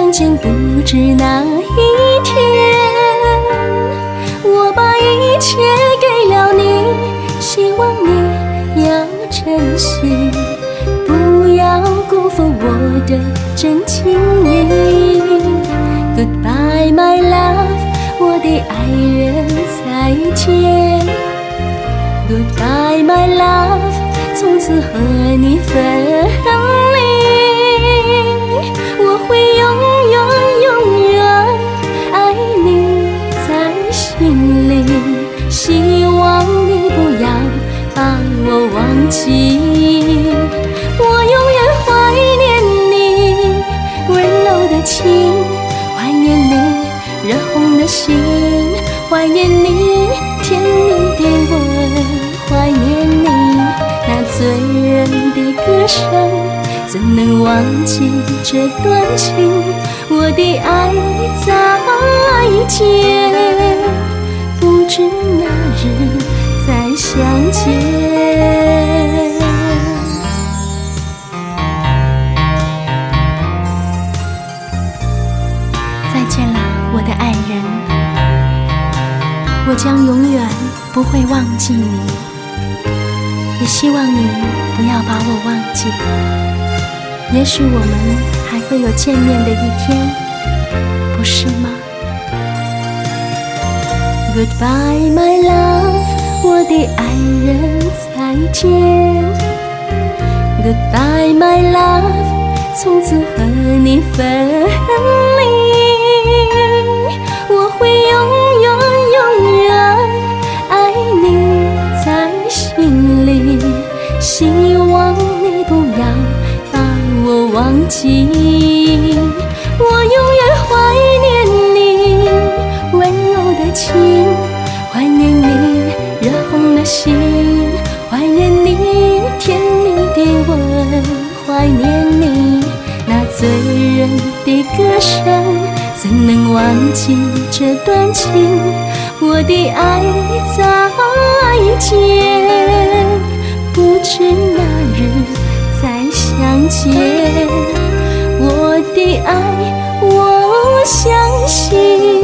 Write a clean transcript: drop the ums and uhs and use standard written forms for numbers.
瞬间不知哪一天，我把一切给了你，希望你要珍惜，不要辜负我的真情意。 Goodbye my love， 我的爱人再见。 Goodbye my love， 从此和你分离。我会永远爱你在心里，希望你不要把我忘记。我永远怀念你温柔的情，怀念你热红的心，怀念你甜蜜的吻，怀念你那醉人的歌声。怎能忘记这段情？我的爱再见，不知哪日再相见。再见了，我的爱人，我将永远不会忘记你，也希望你不要把我忘记。也许我们还会有见面的一天，不是吗？ Goodbye my love， 我的爱人再见。 Goodbye my love， 从此和你分离。我会永远爱你在心里，希望你不要把我忘记。我永远怀念你温柔的情，怀念你热红的心，怀念你甜蜜的吻，怀念你那醉人的歌声。怎能忘记这段情？我的爱再见，不知哪日再相见。我的爱，我相信